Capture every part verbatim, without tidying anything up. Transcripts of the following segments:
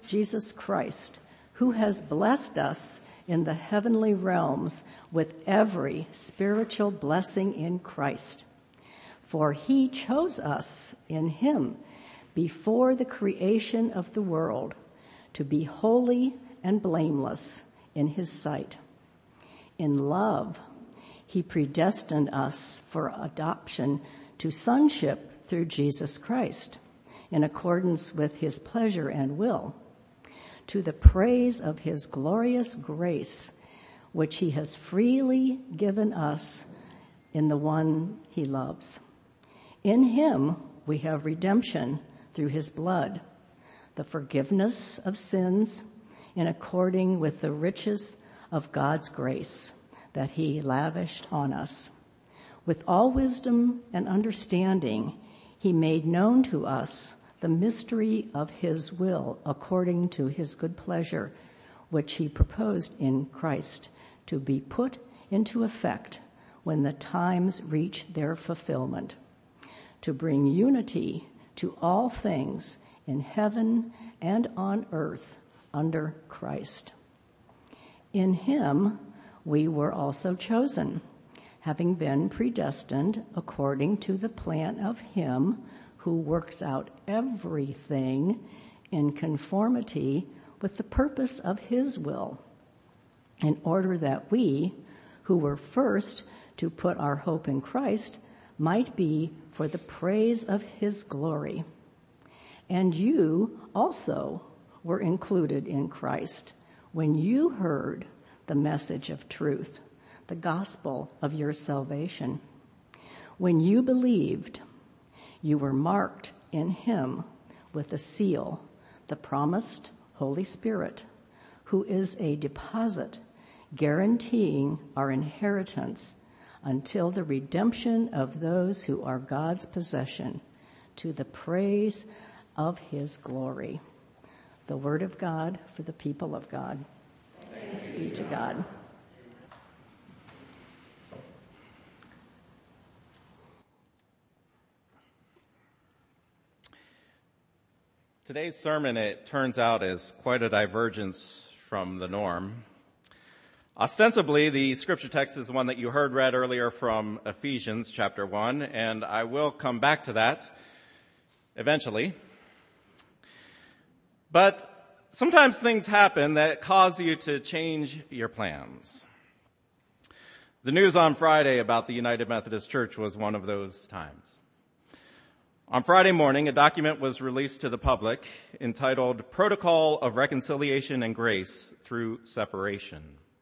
Jesus Christ, who has blessed us in the heavenly realms with every spiritual blessing in Christ. For he chose us in him before the creation of the world to be holy and blameless in his sight. In love, he predestined us for adoption to sonship through Jesus Christ, in accordance with his pleasure and will, to the praise of his glorious grace, which he has freely given us in the one he loves. In him we have redemption through his blood, the forgiveness of sins in according with the riches of God's grace that he lavished on us. With all wisdom and understanding, he made known to us the mystery of his will according to his good pleasure, which he proposed in Christ to be put into effect when the times reach their fulfillment, to bring unity to all things in heaven and on earth under Christ. In him we were also chosen, having been predestined according to the plan of him who works out everything in conformity with the purpose of his will, in order that we, who were first to put our hope in Christ, might be for the praise of his glory. And you also were included in Christ when you heard the message of truth, the gospel of your salvation. When you believed, you were marked in him with a seal, the promised Holy Spirit, who is a deposit guaranteeing our inheritance until the redemption of those who are God's possession, to the praise of his glory. The word of God for the people of God. Thanks be to God. Today's sermon, it turns out, is quite a divergence from the norm. Ostensibly, the scripture text is the one that you heard read earlier from Ephesians chapter one, and I will come back to that eventually. But sometimes things happen that cause you to change your plans. The news on Friday about the United Methodist Church was one of those times. On Friday morning, a document was released to the public entitled Protocol of Reconciliation and Grace Through Separation.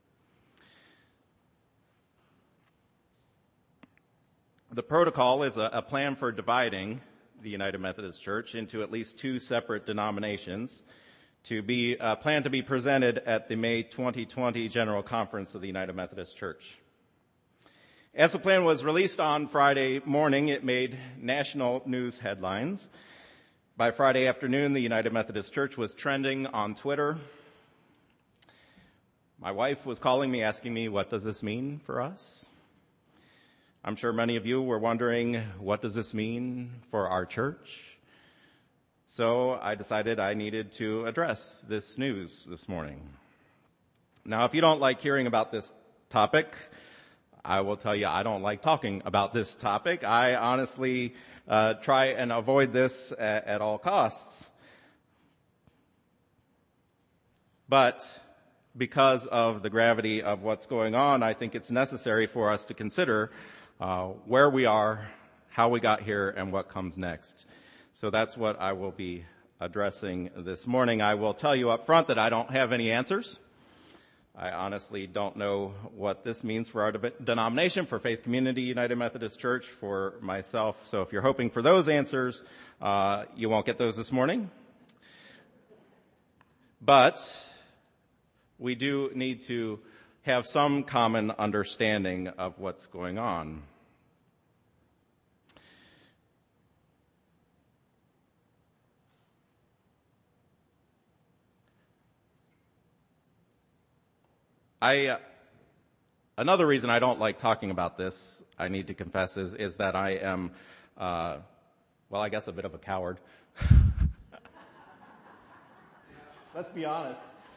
The protocol is a, a plan for dividing the United Methodist Church into at least two separate denominations to be uh, planned to be presented at the May twenty twenty General Conference of the United Methodist Church. As the plan was released on Friday morning, it made national news headlines. By Friday afternoon, the United Methodist Church was trending on Twitter. My wife was calling me, asking me, what does this mean for us? I'm sure many of you were wondering, what does this mean for our church? So I decided I needed to address this news this morning. Now, if you don't like hearing about this topic, I will tell you I don't like talking about this topic. I honestly uh, try and avoid this at, at all costs. But because of the gravity of what's going on, I think it's necessary for us to consider uh, where we are, how we got here, and what comes next. So that's what I will be addressing this morning. I will tell you up front that I don't have any answers. I honestly don't know what this means for our de- denomination, for Faith Community United Methodist Church, for myself. So if you're hoping for those answers, uh, you won't get those this morning. But we do need to have some common understanding of what's going on. I, uh, another reason I don't like talking about this, I need to confess, is, is that I am, uh, well, I guess a bit of a coward. Let's be honest.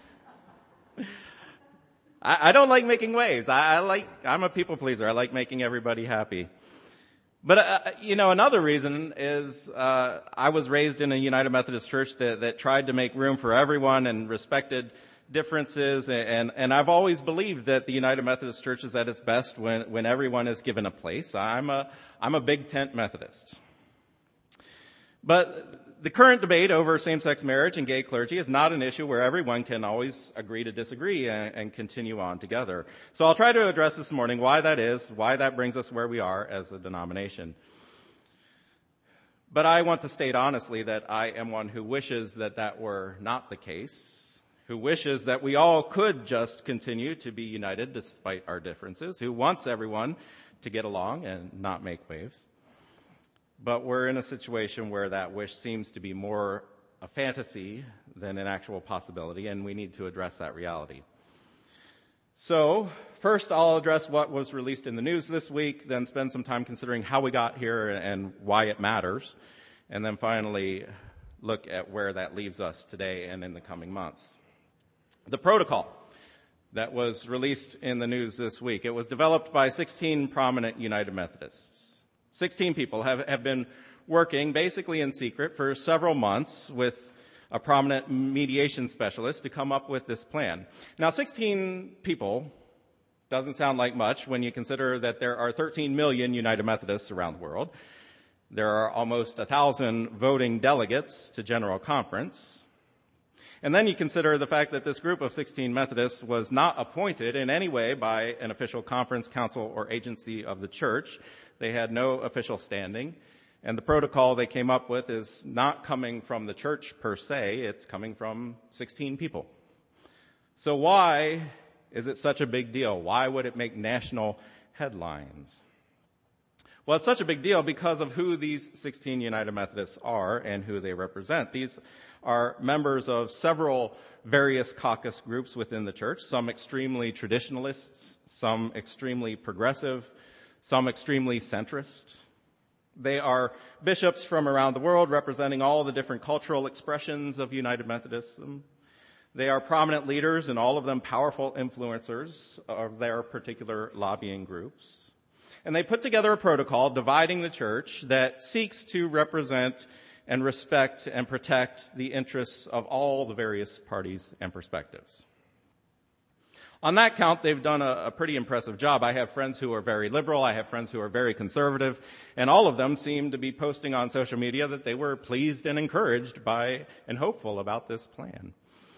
I, I don't like making waves. I, I like, I'm a people pleaser. I like making everybody happy. But, uh, you know, another reason is, uh, I was raised in a United Methodist church that, that tried to make room for everyone and respected differences. And, and I've always believed that the United Methodist Church is at its best when, when everyone is given a place. I'm a, I'm a big tent Methodist. But the current debate over same-sex marriage and gay clergy is not an issue where everyone can always agree to disagree and, and continue on together. So I'll try to address this morning why that is, why that brings us where we are as a denomination. But I want to state honestly that I am one who wishes that that were not the case, who wishes that we all could just continue to be united despite our differences, who wants everyone to get along and not make waves. But we're in a situation where that wish seems to be more a fantasy than an actual possibility, and we need to address that reality. So, first I'll address what was released in the news this week, then spend some time considering how we got here and why it matters, and then finally look at where that leaves us today and in the coming months. The protocol that was released in the news this week, it was developed by sixteen prominent United Methodists. sixteen people have, have been working basically in secret for several months with a prominent mediation specialist to come up with this plan. Now, sixteen people doesn't sound like much when you consider that there are thirteen million United Methodists around the world. There are almost one thousand voting delegates to General Conference. And then you consider the fact that this group of sixteen Methodists was not appointed in any way by an official conference, council, or agency of the church. They had no official standing. And the protocol they came up with is not coming from the church per se. It's coming from sixteen people. So why is it such a big deal? Why would it make national headlines? Well, it's such a big deal because of who these sixteen United Methodists are and who they represent. These are members of several various caucus groups within the church, some extremely traditionalists, some extremely progressive, some extremely centrist. They are bishops from around the world representing all the different cultural expressions of United Methodism. They are prominent leaders and all of them powerful influencers of their particular lobbying groups. And they put together a protocol dividing the church that seeks to represent and respect and protect the interests of all the various parties and perspectives. On that count, they've done a, a pretty impressive job. I have friends who are very liberal. I have friends who are very conservative. And all of them seem to be posting on social media that they were pleased and encouraged by and hopeful about this plan.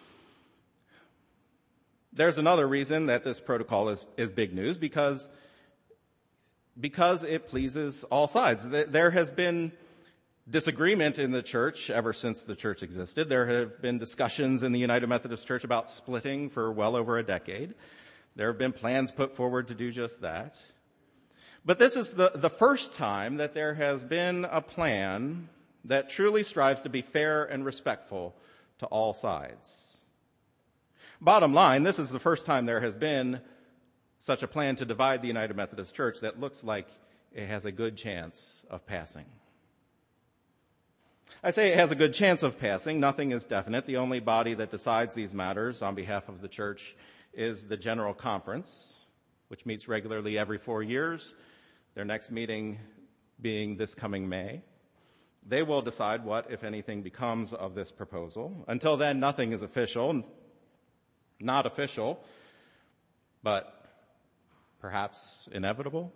There's another reason that this protocol is, is big news, because, because it pleases all sides. There has been disagreement in the church ever since the church existed. There have been discussions in the United Methodist Church about splitting for well over a decade. There have been plans put forward to do just that. But this is the, the first time that there has been a plan that truly strives to be fair and respectful to all sides. Bottom line, this is the first time there has been such a plan to divide the United Methodist Church that looks like it has a good chance of passing. I say it has a good chance of passing. Nothing is definite. The only body that decides these matters on behalf of the church is the General Conference, which meets regularly every four years, their next meeting being this coming May. They will decide what, if anything, becomes of this proposal. Until then, nothing is official, not official, but perhaps inevitable.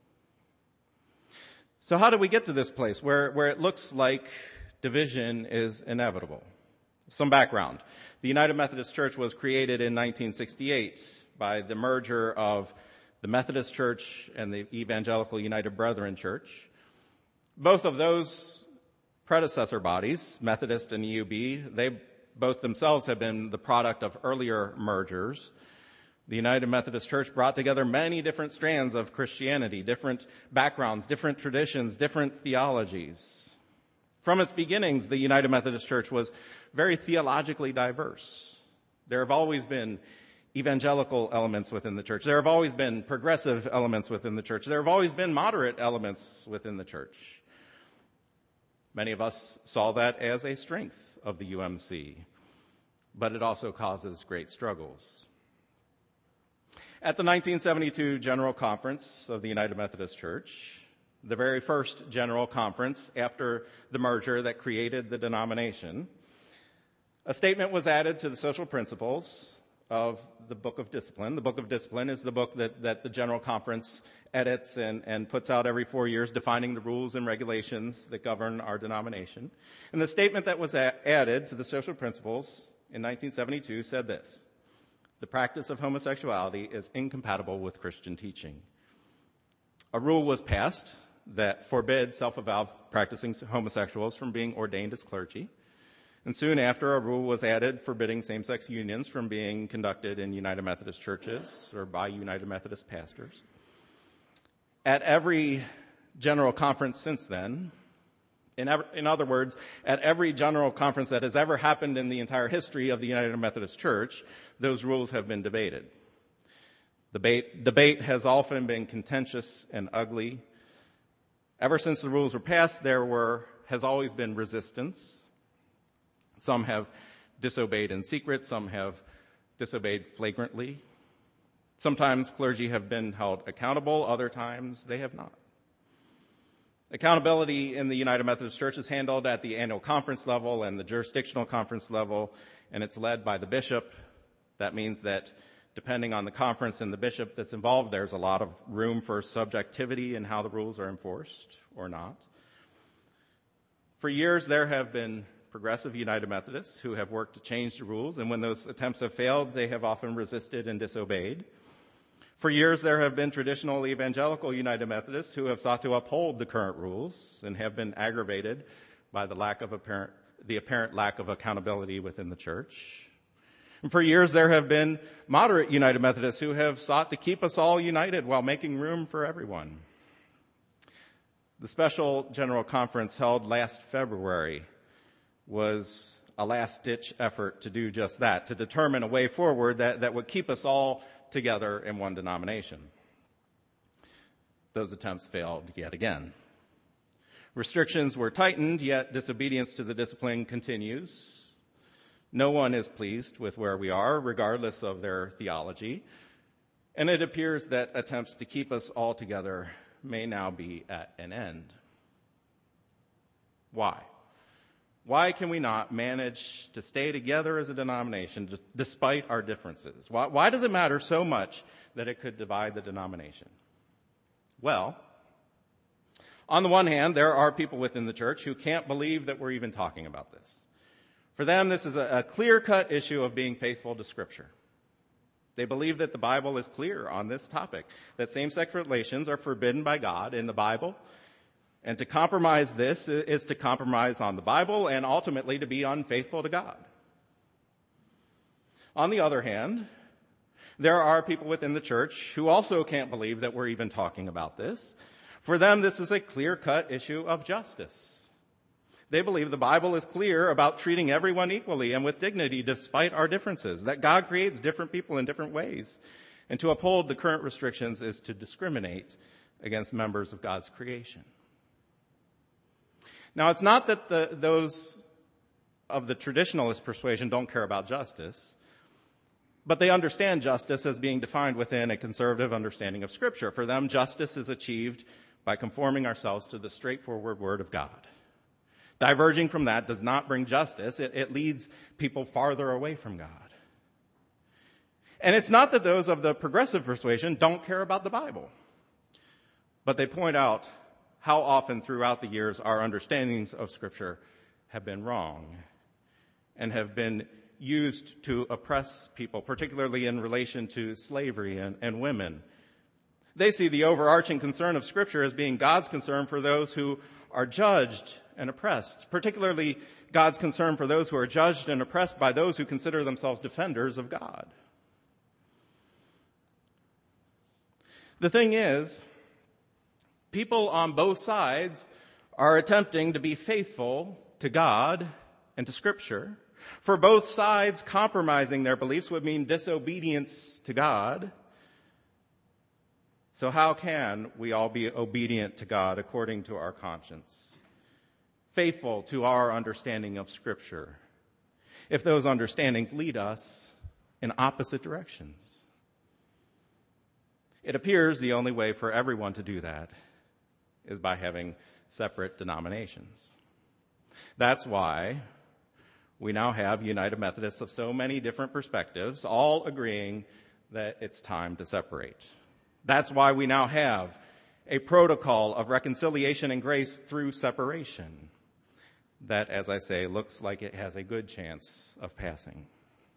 So how do we get to this place where, where it looks like division is inevitable? Some background. The United Methodist Church was created in nineteen sixty-eight by the merger of the Methodist Church and the Evangelical United Brethren Church. Both of those predecessor bodies, Methodist and E U B, they both themselves have been the product of earlier mergers. The United Methodist Church brought together many different strands of Christianity, different backgrounds, different traditions, different theologies. From its beginnings, the United Methodist Church was very theologically diverse. There have always been evangelical elements within the church. There have always been progressive elements within the church. There have always been moderate elements within the church. Many of us saw that as a strength of the U M C. but it also causes great struggles. At the nineteen seventy-two General Conference of the United Methodist Church, the very first General Conference after the merger that created the denomination, a statement was added to the social principles of the Book of Discipline. The Book of Discipline is the book that, that the General Conference edits and, and puts out every four years, defining the rules and regulations that govern our denomination. And the statement that was a- added to the social principles in nineteen seventy-two said this: the practice of homosexuality is incompatible with Christian teaching. A rule was passed that forbid self-avowed practicing homosexuals from being ordained as clergy. And soon after, a rule was added forbidding same-sex unions from being conducted in United Methodist churches or by United Methodist pastors. At every general conference since then, in, ever, in other words, at every general conference that has ever happened in the entire history of the United Methodist Church, those rules have been debated. Debate, debate has often been contentious and ugly. Ever since the rules were passed, there were has always been resistance. Some have disobeyed in secret. Some have disobeyed flagrantly. Sometimes clergy have been held accountable. Other times they have not. Accountability in the United Methodist Church is handled at the annual conference level and the jurisdictional conference level, and it's led by the bishop. That means that depending on the conference and the bishop that's involved, there's a lot of room for subjectivity in how the rules are enforced or not. For years, there have been progressive United Methodists who have worked to change the rules, and when those attempts have failed, they have often resisted and disobeyed. For years, there have been traditional evangelical United Methodists who have sought to uphold the current rules and have been aggravated by the lack of apparent, the apparent lack of accountability within the church. And for years, there have been moderate United Methodists who have sought to keep us all united while making room for everyone. The special General Conference held last February was a last-ditch effort to do just that, to determine a way forward that, that would keep us all together in one denomination. Those attempts failed yet again. Restrictions were tightened, yet disobedience to the discipline continues. No one is pleased with where we are, regardless of their theology. And it appears that attempts to keep us all together may now be at an end. Why? Why can we not manage to stay together as a denomination d- despite our differences? Why, why does it matter so much that it could divide the denomination? Well, on the one hand, there are people within the church who can't believe that we're even talking about this. For them, this is a, a clear-cut issue of being faithful to Scripture. They believe that the Bible is clear on this topic, that same-sex relations are forbidden by God in the Bible, and to compromise this is to compromise on the Bible and ultimately to be unfaithful to God. On the other hand, there are people within the church who also can't believe that we're even talking about this. For them, this is a clear-cut issue of justice. They believe the Bible is clear about treating everyone equally and with dignity despite our differences, that God creates different people in different ways. And to uphold the current restrictions is to discriminate against members of God's creation. Now, it's not that the, those of the traditionalist persuasion don't care about justice, but they understand justice as being defined within a conservative understanding of Scripture. For them, justice is achieved by conforming ourselves to the straightforward Word of God. Diverging from that does not bring justice. It, it leads people farther away from God. And it's not that those of the progressive persuasion don't care about the Bible, but they point out how often throughout the years our understandings of Scripture have been wrong and have been used to oppress people, particularly in relation to slavery and, and women. They see the overarching concern of Scripture as being God's concern for those who are judged and oppressed, particularly God's concern for those who are judged and oppressed by those who consider themselves defenders of God. The thing is, people on both sides are attempting to be faithful to God and to Scripture. For both sides, compromising their beliefs would mean disobedience to God. So how can we all be obedient to God according to our conscience, faithful to our understanding of Scripture, if those understandings lead us in opposite directions. It appears the only way for everyone to do that is by having separate denominations. That's why we now have United Methodists of so many different perspectives, all agreeing that it's time to separate. That's why we now have a protocol of reconciliation and grace through separation that, as I say, looks like it has a good chance of passing.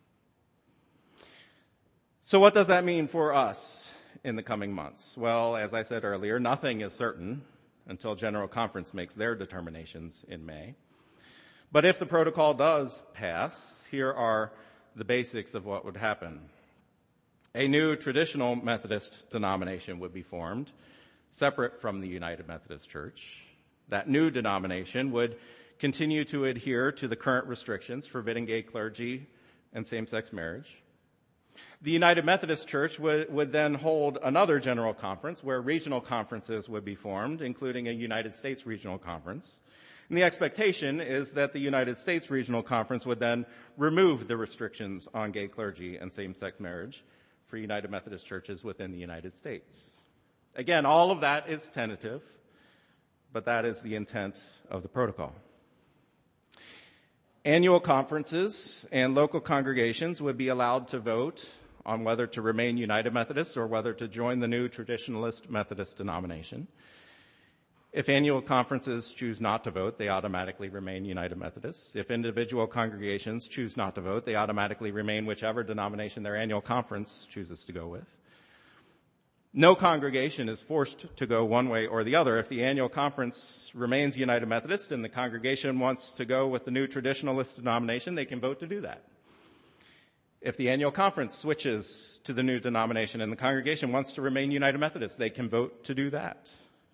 So what does that mean for us in the coming months? Well, as I said earlier, nothing is certain until General Conference makes their determinations in May. But if the protocol does pass, here are the basics of what would happen. A new traditional Methodist denomination would be formed, separate from the United Methodist Church. That new denomination would continue to adhere to the current restrictions forbidding gay clergy and same-sex marriage. The United Methodist Church would, would then hold another general conference where regional conferences would be formed, including a United States regional conference. And the expectation is that the United States Regional Conference would then remove the restrictions on gay clergy and same-sex marriage for United Methodist churches within the United States. Again, all of that is tentative, but that is the intent of the protocol. Annual conferences and local congregations would be allowed to vote on whether to remain United Methodists or whether to join the new Traditionalist Methodist denomination. If annual conferences choose not to vote, they automatically remain United Methodists. If individual congregations choose not to vote, they automatically remain whichever denomination their annual conference chooses to go with. No congregation is forced to go one way or the other. If the annual conference remains United Methodist and the congregation wants to go with the new Traditionalist denomination, they can vote to do that. If the annual conference switches to the new denomination and the congregation wants to remain United Methodist, they can vote to do that.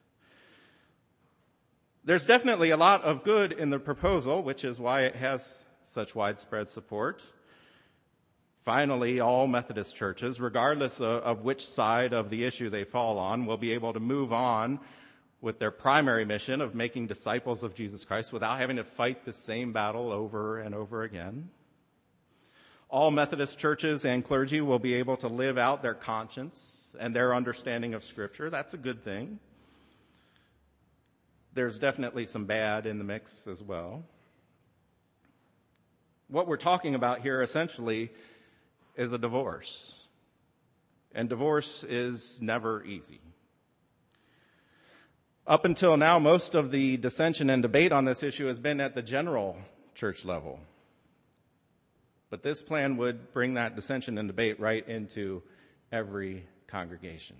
There's definitely a lot of good in the proposal, which is why it has such widespread support. Finally, all Methodist churches, regardless of, of which side of the issue they fall on, will be able to move on with their primary mission of making disciples of Jesus Christ without having to fight the same battle over and over again. All Methodist churches and clergy will be able to live out their conscience and their understanding of Scripture. That's a good thing. There's definitely some bad in the mix as well. What we're talking about here essentially is a divorce. And divorce is never easy. Up until now, most of the dissension and debate on this issue has been at the general church level. But this plan would bring that dissension and debate right into every congregation.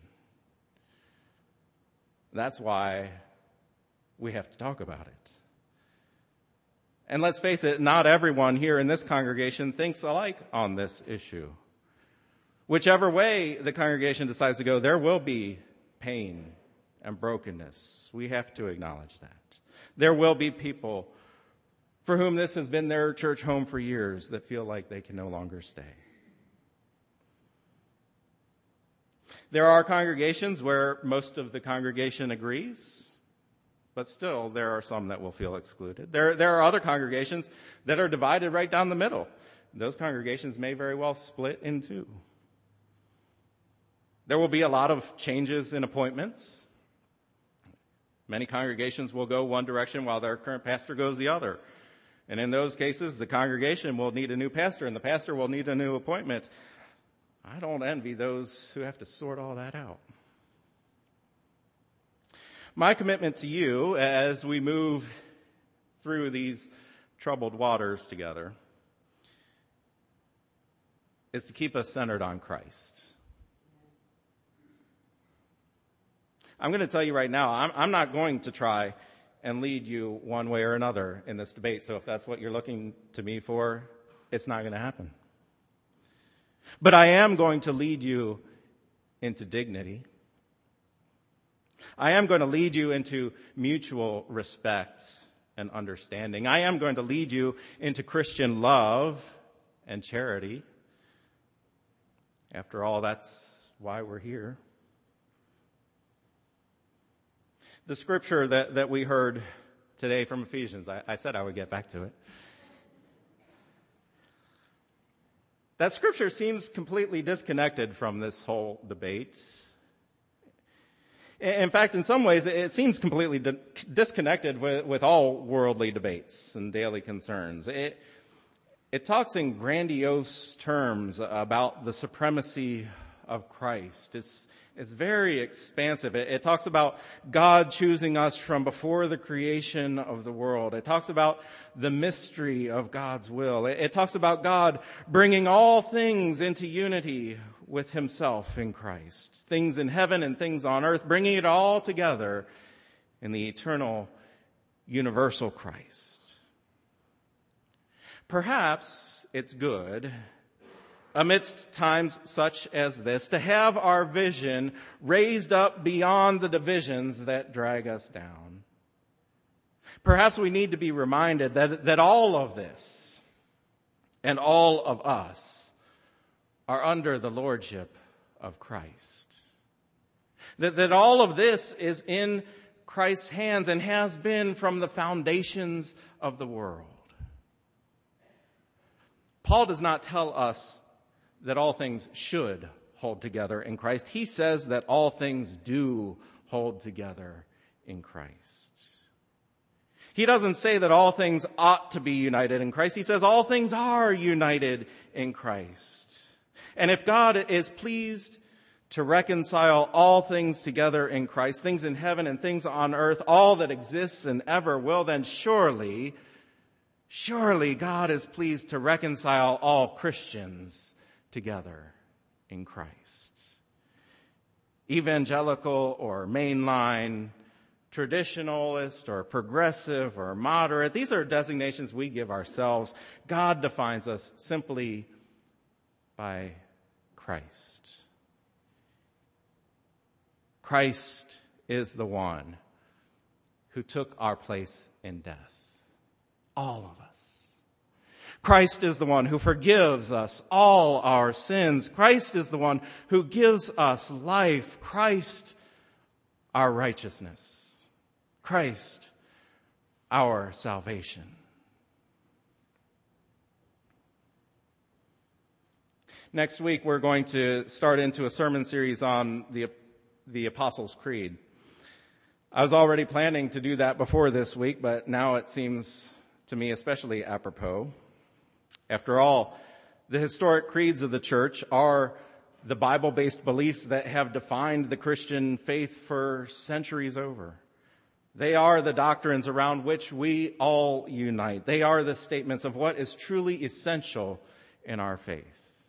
That's why we have to talk about it. And let's face it, not everyone here in this congregation thinks alike on this issue. Whichever way the congregation decides to go, there will be pain and brokenness. We have to acknowledge that. There will be people for whom this has been their church home for years that feel like they can no longer stay. There are congregations where most of the congregation agrees, but still, there are some that will feel excluded. There, there are other congregations that are divided right down the middle. Those congregations may very well split in two. There will be a lot of changes in appointments. Many congregations will go one direction while their current pastor goes the other. And in those cases, the congregation will need a new pastor and the pastor will need a new appointment. I don't envy those who have to sort all that out. My commitment to you as we move through these troubled waters together is to keep us centered on Christ. I'm going to tell you right now, I'm, I'm not going to try and lead you one way or another in this debate. So if that's what you're looking to me for, it's not going to happen. But I am going to lead you into dignity. I am going to lead you into mutual respect and understanding. I am going to lead you into Christian love and charity. After all, that's why we're here. The scripture that, that we heard today from Ephesians, I, I said I would get back to it. that Scripture seems completely disconnected from this whole debate. In fact, in some ways, it seems completely di- disconnected with, with all worldly debates and daily concerns. It, it talks in grandiose terms about the supremacy of Christ. It's, it's very expansive. It, it talks about God choosing us from before the creation of the world. It talks about the mystery of God's will. It, it talks about God bringing all things into unity with himself in Christ. Things in heaven and things on earth, bringing it all together in the eternal, universal Christ. Perhaps it's good, amidst times such as this, to have our vision raised up beyond the divisions that drag us down. Perhaps we need to be reminded that, that all of this and all of us are under the lordship of Christ. That, that all of this is in Christ's hands and has been from the foundations of the world. Paul does not tell us that all things should hold together in Christ. He says that all things do hold together in Christ. He doesn't say that all things ought to be united in Christ. He says all things are united in Christ. And if God is pleased to reconcile all things together in Christ, things in heaven and things on earth, all that exists and ever will, then surely, surely God is pleased to reconcile all Christians together in Christ. Evangelical or mainline, traditionalist or progressive or moderate, these are designations we give ourselves. God defines us simply by Christ. Christ is the one who took our place in death. All of us. Christ is the one who forgives us all our sins. Christ is the one who gives us life. Christ, our righteousness. Christ, our salvation. Next week, we're going to start into a sermon series on the, the Apostles' Creed. I was already planning to do that before this week, but now it seems to me especially apropos. After all, the historic creeds of the church are the Bible-based beliefs that have defined the Christian faith for centuries over. They are the doctrines around which we all unite. They are the statements of what is truly essential in our faith.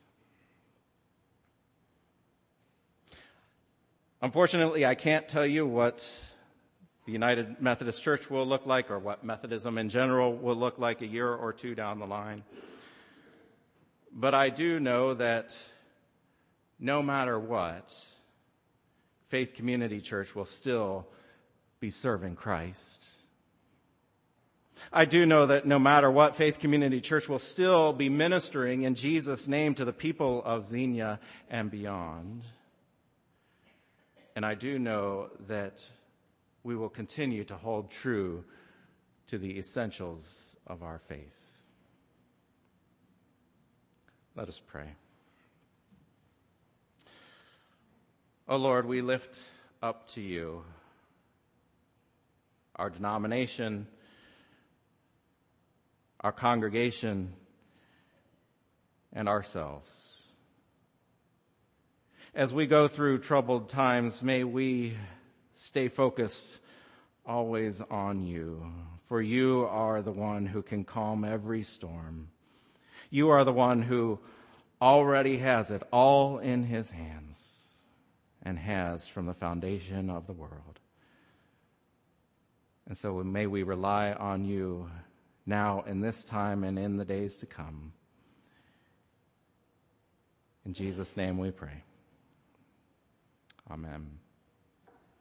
Unfortunately, I can't tell you what the United Methodist Church will look like or what Methodism in general will look like a year or two down the line. But I do know that no matter what, Faith Community Church will still be serving Christ. I do know that no matter what, Faith Community Church will still be ministering in Jesus' name to the people of Xenia and beyond. And I do know that we will continue to hold true to the essentials of our faith. Let us pray. O Lord, we lift up to you our denomination, our congregation, and ourselves. As we go through troubled times, may we stay focused always on you, for you are the one who can calm every storm. You are the one who already has it all in his hands and has from the foundation of the world. And so may we rely on you now in this time and in the days to come. In Jesus' name we pray. Amen.